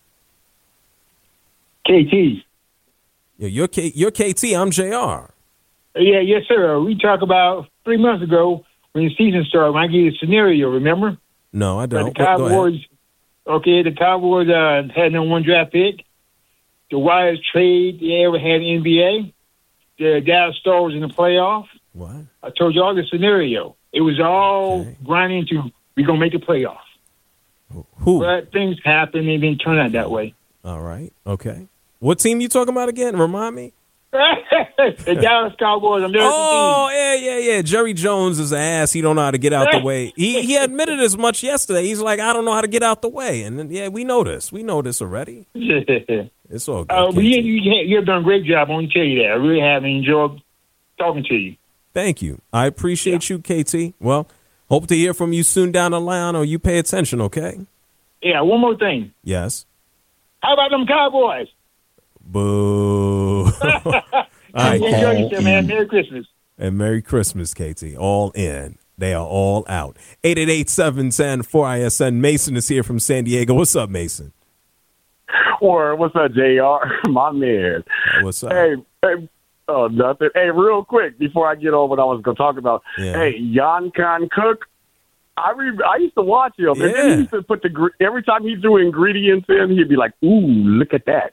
K T. Yeah, you're, K- you're K T. I'm J R. Yeah, yes, sir. We talked about three months ago when the season started. When I gave you a scenario, remember? No, I don't. The Cowboys, okay, the Cowboys uh, had no one draft pick. The widest trade they ever had in the N B A. The Dallas Stars in the playoff. What? I told you all the scenario. It was all okay. grinding to we're gonna make the playoff. Who? But things happen. They didn't turn out that way. All right. Okay. What team you talking about again? Remind me. The Dallas Cowboys. American oh, team. yeah, yeah, yeah. Jerry Jones is an ass. He don't know how to get out the way. He he admitted as much yesterday. He's like, I don't know how to get out the way. And then, yeah, we know this. We know this already. It's all good. Uh, but you, you, you've done a great job. I want to tell you that. I really have enjoyed talking to you. Thank you. I appreciate yeah. you, K T. Well, hope to hear from you soon down the line, or you pay attention, okay? Yeah, one more thing. Yes. How about them Cowboys? Boo. I enjoy yourself, man. Merry Christmas. And Merry Christmas, K T. All in. They are all out. eight eight eight, seven one zero, four I S N. Mason is here from San Diego. What's up, Mason? Or what's up, J R? My man. What's up? Hey, hey. Oh, nothing. Hey, real quick, before I get over what I was going to talk about. Yeah. Hey, Jan Khan Cook, I re- I used to watch him. Yeah. And then he used to put the, gr- every time he threw ingredients in, he'd be like, ooh, look at that.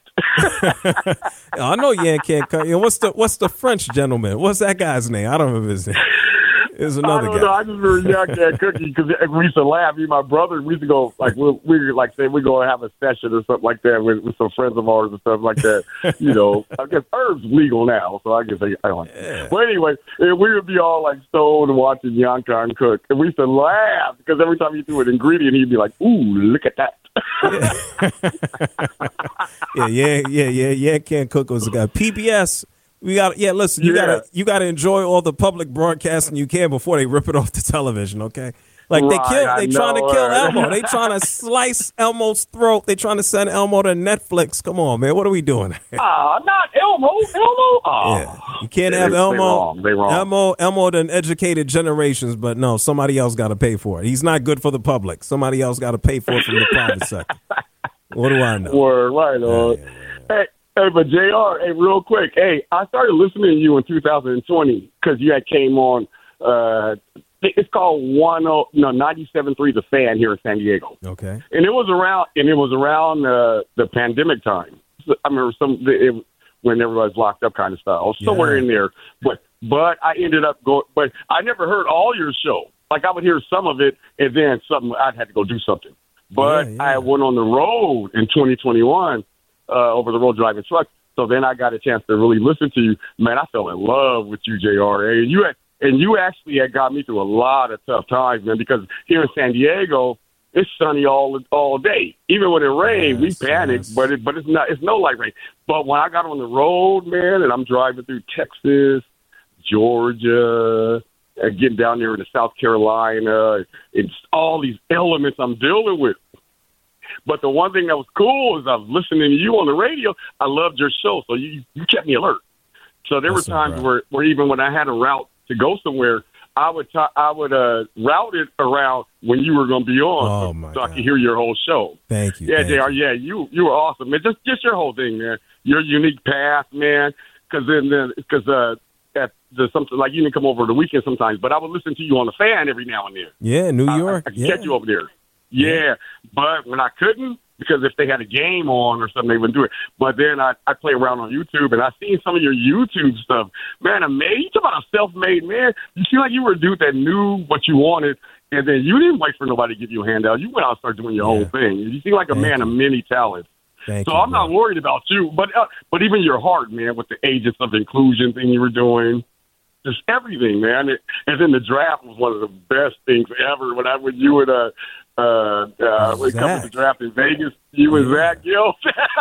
I know Yan can't cut. What's the, what's the French gentleman? What's that guy's name? I don't remember his name. There's another I don't guy. know. I just remember Young Cat Cookie because we used to laugh. Me and my brother, we used to go, like, we we like, say, we go have a session or something like that with, with some friends of ours and stuff like that. You know, I guess herbs legal now, so I guess I, I don't yeah. But anyway, we would be all, like, stoned watching Young Khan cook. And we used to laugh because every time he threw an ingredient, he'd be like, ooh, look at that. yeah, yeah, yeah, yeah, yeah. Can't Cook was a guy. P B S, We got yeah. Listen, you Yeah. gotta you gotta enjoy all the public broadcasting you can before they rip it off the television. Okay, like they Right, kill, I they trying to know, kill right. Elmo. They trying to slice Elmo's throat. They trying to send Elmo to Netflix. Come on, man. What are we doing? Ah, not Elmo. Elmo. Oh. Yeah, you can't They- have they Elmo. wrong. They wrong. Elmo, Elmo done educated generations, but no, somebody else got to pay for it. He's not good for the public. Somebody else got to pay for it from the private sector. What do I know? Word, right on. Hey, hey, but J R, hey, real quick, hey, I started listening to you in two thousand twenty because you had came on. Uh, it's called one oh no ninety-seven point three The Fan here in San Diego. Okay. And it was around, and it was around uh, the pandemic time. So, I remember some it, when everybody was locked up, kind of stuff. I was somewhere Yeah. in there, but but I ended up going. But I never heard all your show. Like I would hear some of it, and then something I'd had to go do something. But Yeah, yeah. I went on the road in twenty twenty-one, uh, over the road driving truck. So then I got a chance to really listen to you. Man, I fell in love with you, J R. And you had, and you actually had got me through a lot of tough times, man. Because here in San Diego, it's sunny all all day. Even when it rains, Yes, we panic, yes. but it but it's not it's no light rain. But when I got on the road, man, and I'm driving through Texas, Georgia, and getting down there into South Carolina, it's all these elements I'm dealing with. But the one thing that was cool is I was listening to you on the radio. I loved your show, so you you kept me alert. So there Listen, were times bro. where, where even when I had a route to go somewhere, I would ta- I would uh, route it around when you were going to be on, Oh, so, my so I God. could hear your whole show. Thank you. Yeah, thank J R. you. Yeah, you you were awesome, man. Just just your whole thing, man. Your unique path, man. Because then then because uh, at the something like you didn't come over the weekend sometimes, but I would listen to you on the fan every now and then. Yeah, New I- York. I, I could yeah. catch you over there. Yeah, but when I couldn't, because if they had a game on or something, they wouldn't do it. But then I, I play around on YouTube, and I seen some of your YouTube stuff. Man, amazing. You talk about a self-made man. You seem like you were a dude that knew what you wanted, and then you didn't wait for nobody to give you a handout. You went out and started doing your Yeah. own thing. You seem like a Thank man you. of many talents. Thank so you, I'm bro. not worried about you, but uh, but even your heart, man, with the Agents of Inclusion thing you were doing. Just everything, man. It, and then the draft was one of the best things ever. When I when you would uh uh, uh when it comes to the draft in Vegas, you and Zach Gill.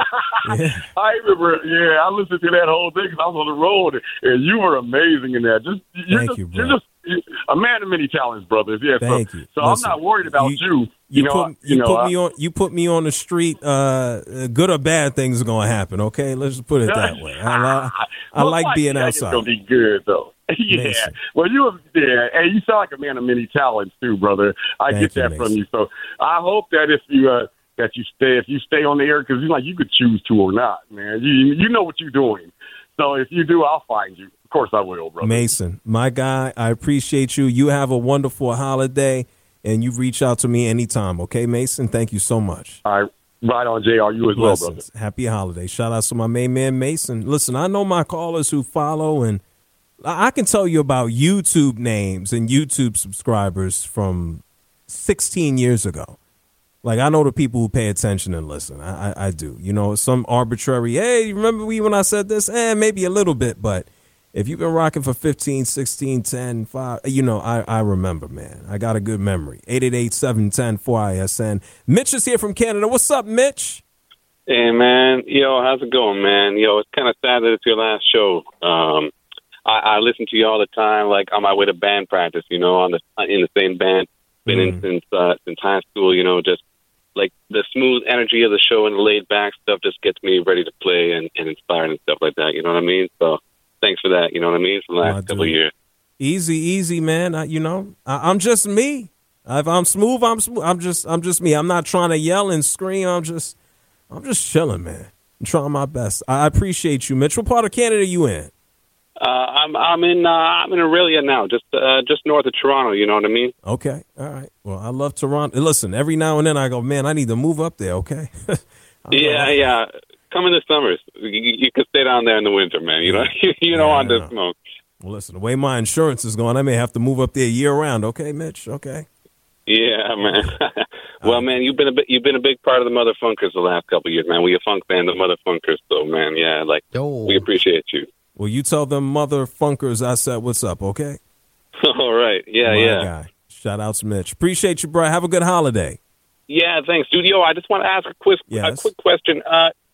Yeah. I remember, yeah, I listened to that whole thing because I was on the road, and you were amazing in that. Just you're Thank just, you, bro. You're just a man of many talents, brothers. Yeah, Thank so, you. So Listen, I'm not worried about you- you. You, You, know, put, I- you, you know, put I- me on. You put me on the street. Uh, uh, good or bad things are gonna happen. Okay, let's just put it that way. I, li- I Well, like Mike being Jackson's outside. gonna be good though. yeah. Mason. Well, you have, yeah, and you sound like a man of many talents too, brother. I Thank get you, that from Mason. you. So I hope that if you uh, that you stay if you stay on the air because like you could choose to or not, man. You you know what you're doing. So if you do, I'll find you. Of course, I will, brother. Mason, my guy, I appreciate you. You have a wonderful holiday, and you reach out to me anytime. Okay, Mason. Thank you so much. All right, right on, J R. You as well, brother. Blessings. Happy holiday. Shout out to my main man, Mason. Listen, I know my callers who follow, and I I can tell you about YouTube names and YouTube subscribers from sixteen years ago. Like, I know the people who pay attention and listen. I, I, I do. You know, some arbitrary, hey, remember me when I said this? Eh, maybe a little bit, but if you've been rocking for fifteen, sixteen, ten, five, you know, I, I remember, man. I got a good memory. eight eight eight, seven one zero, four I S N. Mitch is here from Canada. What's up, Mitch? Hey, man. Yo, how's it going, man? Yo, it's kind of sad that it's your last show. Um, I, I listen to you all the time, like on my way to band practice, you know, on the in the same band. Been Mm. in since, uh, since high school, you know, just like the smooth energy of the show and the laid back stuff just gets me ready to play and, and inspired and stuff like that. You know what I mean? So thanks for that. You know what I mean? For the last I couple do. of years. Easy, easy, man. I, you know, I, I'm just me. If I'm smooth, I'm smooth. I'm just, I'm just me. I'm not trying to yell and scream. I'm just, I'm just chilling, man. I'm trying my best. I appreciate you, Mitch. What part of Canada you in? Uh, I'm I'm in uh, I'm in Aurelia now, just uh, just north of Toronto. You know what I mean? Okay, all right. Well, I love Toronto. Listen, every now and then I go, man, I need to move up there. Okay. Yeah, yeah. Come in the summers. You, you can stay down there in the winter, man. You know, you don't want to smoke. Well, listen, the way my insurance is going, I may have to move up there year round. Okay, Mitch. Okay. Yeah, man. Well, man, you've been a bit, you've been a big part of the Mother Funkers the last couple of years, man. We're a funk band, the Mother Funkers. So, man, yeah, like we appreciate you. Well, you tell them Mother Funkers I said what's up. Okay. All right. Yeah, My yeah. guy. Shout out to Mitch. Appreciate you, bro. Have a good holiday. Yeah, thanks, dude. Yo, I just want to ask a quick, Yes. a quick question. Uh,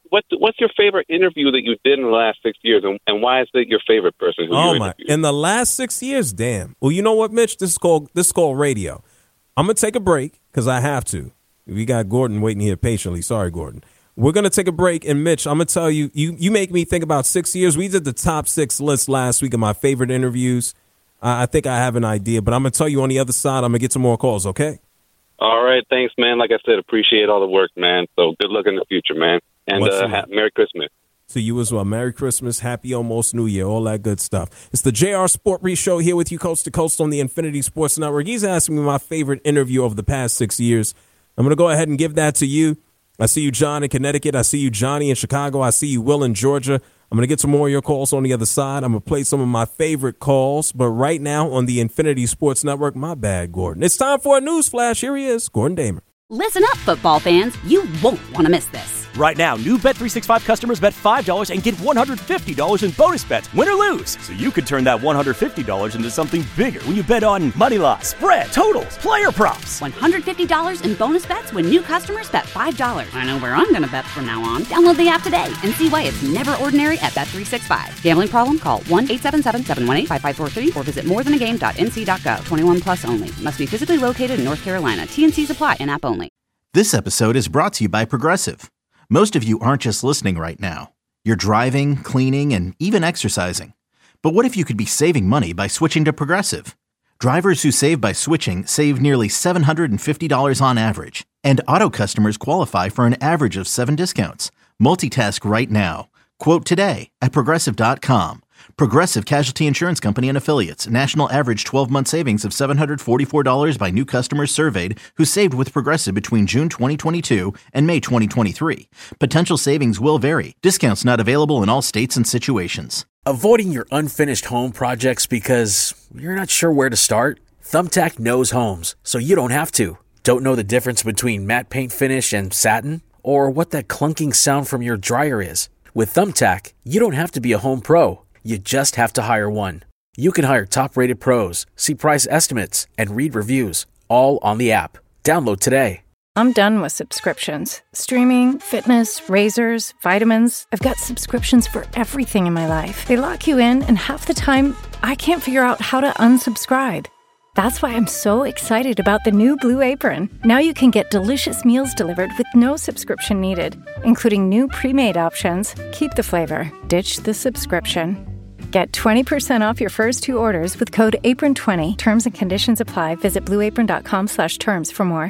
what's what's your favorite interview that you did in the last six years, and, and why is it your favorite person? Who Oh you my! interviewed? In the last six years, damn. Well, you know what, Mitch? This is called this is called radio. I'm gonna take a break because I have to. We got Gordon waiting here patiently. Sorry, Gordon. We're gonna take a break, and Mitch, I'm gonna tell you. You you make me think about six years. We did the top six list last week of my favorite interviews. Uh, I think I have an idea, but I'm gonna tell you on the other side. I'm gonna get some more calls. Okay. All right, thanks, man. Like I said, appreciate all the work, man. So good luck in the future, man. And What's uh, the- ha- Merry Christmas. To you as well. Merry Christmas, happy almost New Year, all that good stuff. It's the J R Sport Brief Show here with you coast to coast on the Infinity Sports Network. He's asking me my favorite interview of the past six years. I'm going to go ahead and give that to you. I see you, John, in Connecticut. I see you, Johnny, in Chicago. I see you, Will, in Georgia. I'm going to get some more of your calls on the other side. I'm going to play some of my favorite calls. But right now on the Infinity Sports Network, my bad, Gordon. It's time for a news flash. Here he is, Gordon Damer. Listen up, football fans. You won't want to miss this. Right now, new Bet three sixty-five customers bet five dollars and get one hundred fifty dollars in bonus bets, win or lose. So you could turn that one hundred fifty dollars into something bigger when you bet on money line, spread, totals, player props. one hundred fifty dollars in bonus bets when new customers bet five dollars. I know where I'm going to bet from now on. Download the app today and see why it's never ordinary at Bet three sixty-five. Gambling problem? Call one eight seven seven, seven one eight, five five four three or visit more than a game dot n c dot gov. twenty-one plus only. Must be physically located in North Carolina. T N Cs apply and app only. This episode is brought to you by Progressive. Most of you aren't just listening right now. You're driving, cleaning, and even exercising. But what if you could be saving money by switching to Progressive? Drivers who save by switching save nearly seven hundred fifty dollars on average. And auto customers qualify for an average of seven discounts. Multitask right now. Quote today at Progressive dot com. Progressive Casualty Insurance Company and Affiliates. National average twelve-month savings of seven hundred forty-four dollars by new customers surveyed who saved with Progressive between June twenty twenty-two and May twenty twenty-three. Potential savings will vary. Discounts not available in all states and situations. Avoiding your unfinished home projects because you're not sure where to start? Thumbtack knows homes, so you don't have to. Don't know the difference between matte paint finish and satin? Or what that clunking sound from your dryer is? With Thumbtack, you don't have to be a home pro. You just have to hire one. You can hire top-rated pros, see price estimates, and read reviews, all on the app. Download today. I'm done with subscriptions. Streaming, fitness, razors, vitamins. I've got subscriptions for everything in my life. They lock you in, and half the time, I can't figure out how to unsubscribe. That's why I'm so excited about the new Blue Apron. Now you can get delicious meals delivered with no subscription needed, including new pre-made options. Keep the flavor, ditch the subscription. Get twenty percent off your first two orders with code apron twenty. Terms and conditions apply. Visit blueapron.com slash terms for more.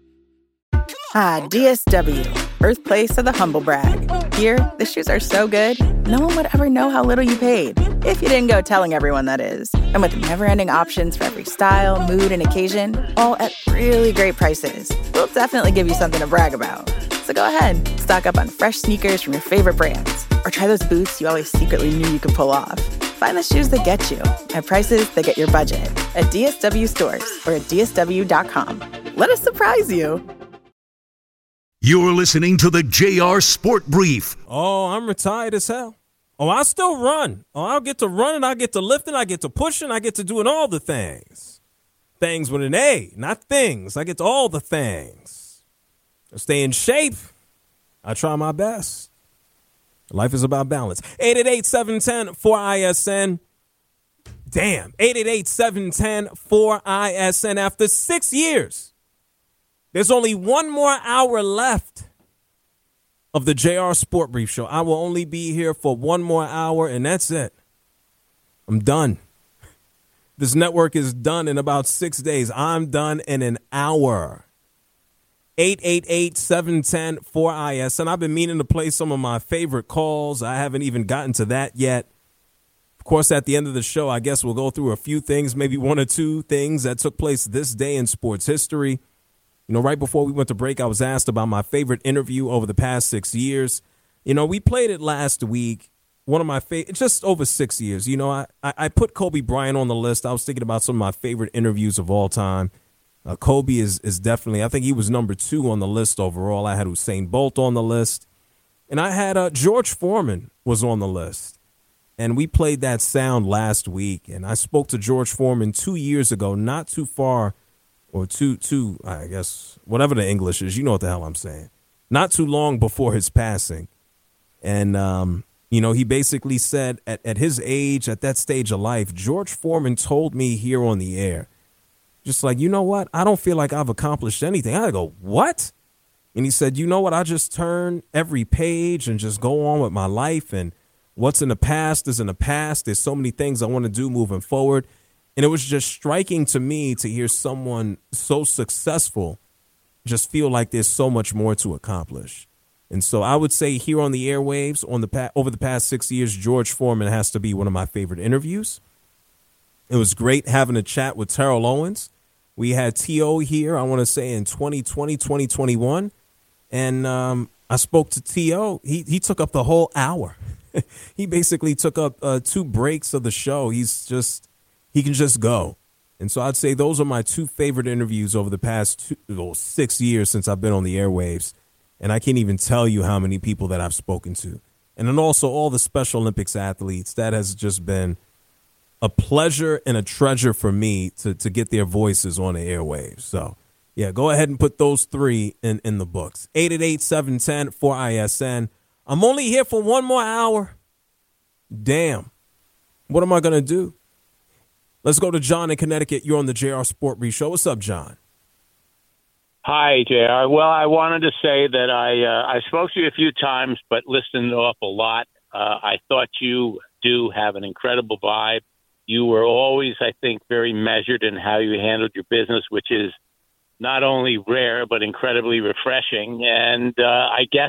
Ah, D S W, birthplace of the humble brag. Here, the shoes are so good, no one would ever know how little you paid. If you didn't go telling everyone, that is. And with never-ending options for every style, mood, and occasion, all at really great prices, we'll definitely give you something to brag about. So go ahead, stock up on fresh sneakers from your favorite brands. Or try those boots you always secretly knew you could pull off. Find the shoes that get you at prices that get your budget at D S W stores or at D S W dot com. Let us surprise you. You're listening to the J R Sport Brief. Oh, I'm retired as hell. Oh, I'll still run. Oh, I'll get to running, I get to lifting, I get to pushing, I get to doing all the things. Things with an A, not things. I get to all the things. I stay in shape. I try my best. Life is about balance. eight eight eight, seven one zero, four I S N. Damn. eight eight eight, seven one zero, four I S N. After six years, there's only one more hour left of the J R Sport Brief Show. I will only be here for one more hour, and that's it. I'm done. This network is done in about six days. I'm done in an hour. eight eight eight, seven one zero, four I S N. I've been meaning to play some of my favorite calls. I haven't even gotten to that yet. Of course, at the end of the show, I guess we'll go through a few things, maybe one or two things that took place this day in sports history. You know, right before we went to break, I was asked about my favorite interview over the past six years. You know, we played it last week. One of my favorite, just over six years. You know, I, I put Kobe Bryant on the list. I was thinking about some of my favorite interviews of all time. Uh, Kobe is is definitely, I think he was number two on the list overall. I had Usain Bolt on the list. And I had uh, George Foreman was on the list. And we played that sound last week. And I spoke to George Foreman two years ago, not too far, or two, two, I guess, whatever the English is. You know what the hell I'm saying. Not too long before his passing. And, um, you know, he basically said at, at his age, at that stage of life, George Foreman told me here on the air, just like, you know what? I don't feel like I've accomplished anything. I go, what? And he said, you know what? I just turn every page and just go on with my life. And what's in the past is in the past. There's so many things I want to do moving forward. And it was just striking to me to hear someone so successful just feel like there's so much more to accomplish. And so I would say here on the airwaves on the pa- over the past six years, George Foreman has to be one of my favorite interviews. It was great having a chat with Terrell Owens. We had T O here, I want to say, in twenty twenty, twenty twenty-one. And um, I spoke to T O. He, he took up the whole hour. He basically took up uh, two breaks of the show. He's just, he can just go. And so I'd say those are my two favorite interviews over the past two, well, six years since I've been on the airwaves. And I can't even tell you how many people that I've spoken to. And then also all the Special Olympics athletes. That has just been a pleasure and a treasure for me to, to get their voices on the airwaves. So, yeah, go ahead and put those three in, in the books. eight eight eight, seven one zero, four I S N. I'm only here for one more hour. Damn. What am I going to do? Let's go to John in Connecticut. You're on the J R Sport Brief Show. What's up, John? Hi, J R. Well, I wanted to say that I uh, I spoke to you a few times, but listened off a lot. Uh, I thought you do have an incredible vibe. You were always, I think, very measured in how you handled your business, which is not only rare, but incredibly refreshing. And uh, I guess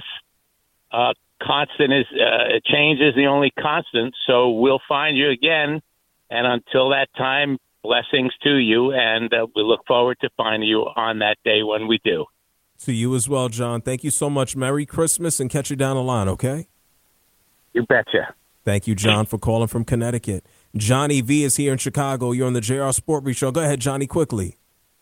uh, constant is uh, change is the only constant. So we'll find you again. And until that time, blessings to you. And uh, we look forward to finding you on that day when we do. To you as well, John. Thank you so much. Merry Christmas and catch you down the line, okay? You betcha. Thank you, John, for calling from Connecticut. Johnny V is here in Chicago. You're on the J R Sport Brief Show. Go ahead, Johnny, quickly.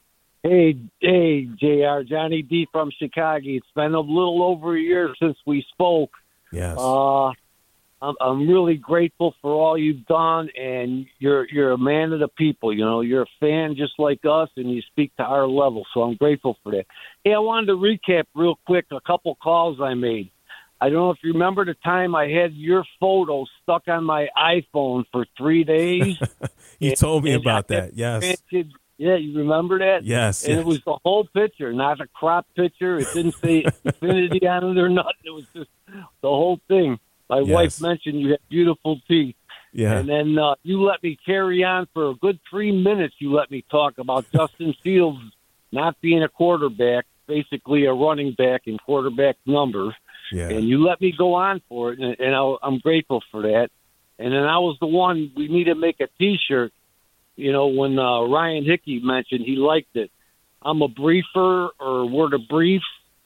Hey, hey, J R, Johnny D from Chicago. It's been a little over a year since we spoke. Yes. Uh, I'm, I'm really grateful for all you've done, and you're you're a man of the people. You know, you're a fan just like us, and you speak to our level. So I'm grateful for that. Hey, I wanted to recap real quick a couple calls I made. I don't know if you remember the time I had your photo stuck on my iPhone for three days. You and, told me and about I, that. Yes. Yeah, you remember that? Yes. And yes. it was the whole picture, not a crop picture. It didn't say infinity on it or nothing. It was just the whole thing. My Yes. wife mentioned you had beautiful teeth. Yeah. And then uh, you let me carry on for a good three minutes. You let me talk about Justin Fields not being a quarterback, basically a running back in quarterback numbers. Yeah. And you let me go on for it, and, and I, I'm grateful for that. And then I was the one, we need to make a T-shirt. You know, when uh, Ryan Hickey mentioned he liked it. I'm a briefer, or we're the brief.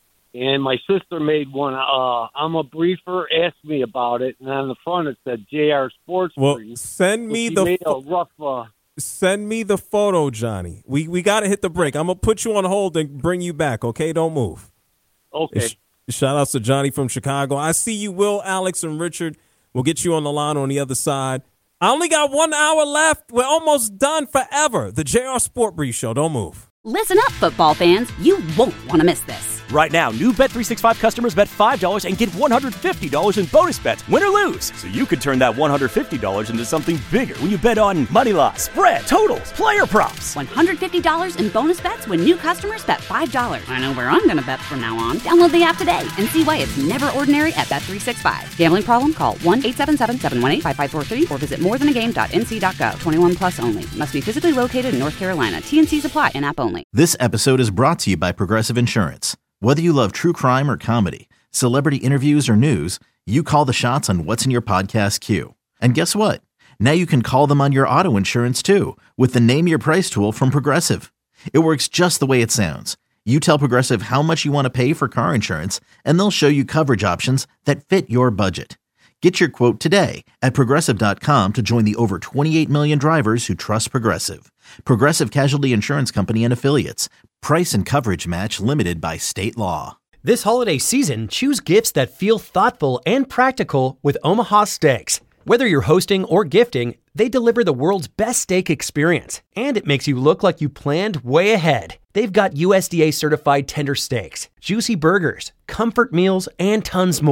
And my sister made one. Uh, I'm a briefer. Ask me about it. And on the front it said J R Sports Well, Brief. send me She the made pho- a rough. Uh, send me the photo, Johnny. We we got to hit the break. I'm gonna put you on hold and bring you back. Okay, don't move. okay. Sh- Shout outs to Johnny from Chicago. I see you, Will, Alex, and Richard. We'll get you on the line on the other side. I only got one hour left. We're almost done forever. The J R Sport Brief Show. Don't move. Listen up, football fans. You won't want to miss this. Right now, new Bet three sixty-five customers bet five dollars and get one hundred fifty dollars in bonus bets, win or lose. So you could turn that one hundred fifty dollars into something bigger when you bet on money line, spread, totals, player props. one hundred fifty dollars in bonus bets when new customers bet five dollars. I know where I'm going to bet from now on. Download the app today and see why it's never ordinary at Bet three sixty-five. Gambling problem? Call one eight seven seven, seven one eight, five five four three or visit more than a game dot n c dot gov. twenty-one plus only. Must be physically located in North Carolina. T N Cs apply and app only. This episode is brought to you by Progressive Insurance. Whether you love true crime or comedy, celebrity interviews or news, you call the shots on what's in your podcast queue. And guess what? Now you can call them on your auto insurance too with the Name Your Price tool from Progressive. It works just the way it sounds. You tell Progressive how much you want to pay for car insurance, and they'll show you coverage options that fit your budget. Get your quote today at Progressive dot com to join the over twenty-eight million drivers who trust Progressive. Progressive Casualty Insurance Company and Affiliates. Price and coverage match limited by state law. This holiday season, choose gifts that feel thoughtful and practical with Omaha Steaks. Whether you're hosting or gifting, they deliver the world's best steak experience, and it makes you look like you planned way ahead. They've got U S D A certified tender steaks, juicy burgers, comfort meals, and tons more.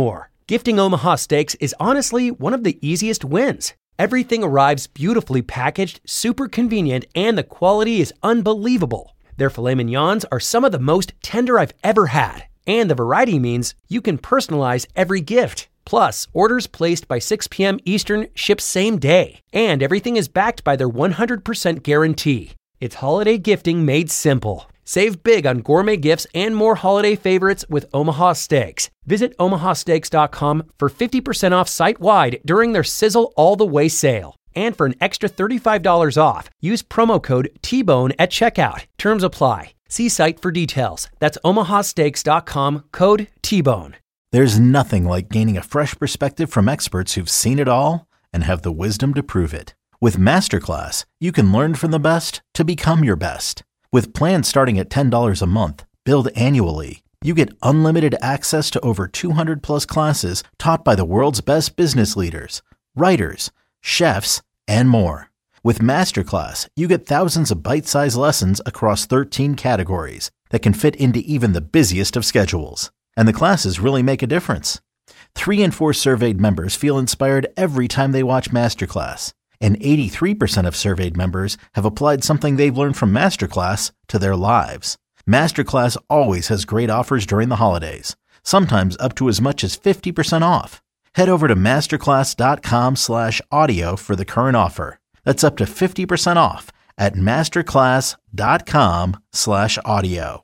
Gifting Omaha Steaks is honestly one of the easiest wins. Everything arrives beautifully packaged, super convenient, and the quality is unbelievable. Their filet mignons are some of the most tender I've ever had, and the variety means you can personalize every gift. Plus, orders placed by six p.m. Eastern ship same day, and everything is backed by their one hundred percent guarantee. It's holiday gifting made simple. Save big on gourmet gifts and more holiday favorites with Omaha Steaks. Visit omaha steaks dot com for fifty percent off site-wide during their Sizzle All the Way sale. And for an extra thirty-five dollars off, use promo code T Bone at checkout. Terms apply. See site for details. That's omaha steaks dot com, code T Bone. There's nothing like gaining a fresh perspective from experts who've seen it all and have the wisdom to prove it. With Masterclass, you can learn from the best to become your best. With plans starting at ten dollars a month, billed annually, you get unlimited access to over two hundred plus classes taught by the world's best business leaders, writers, chefs, and more. With Masterclass, you get thousands of bite-sized lessons across thirteen categories that can fit into even the busiest of schedules. And the classes really make a difference. Three in four surveyed members feel inspired every time they watch Masterclass. And eighty-three percent of surveyed members have applied something they've learned from Masterclass to their lives. Masterclass always has great offers during the holidays, sometimes up to as much as fifty percent off. Head over to masterclass.com slash audio for the current offer. That's up to fifty percent off at masterclass.com slash audio.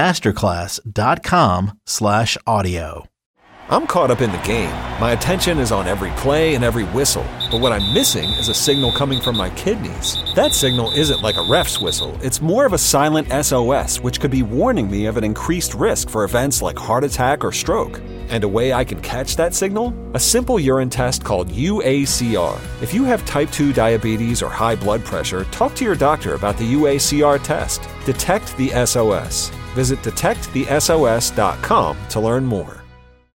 Masterclass.com slash audio. I'm caught up in the game. My attention is on every play and every whistle. But what I'm missing is a signal coming from my kidneys. That signal isn't like a ref's whistle. It's more of a silent S O S, which could be warning me of an increased risk for events like heart attack or stroke. And a way I can catch that signal? A simple urine test called U A C R. If you have type two diabetes or high blood pressure, talk to your doctor about the U A C R test. Detect the S O S. Visit detect the S O S dot com to learn more.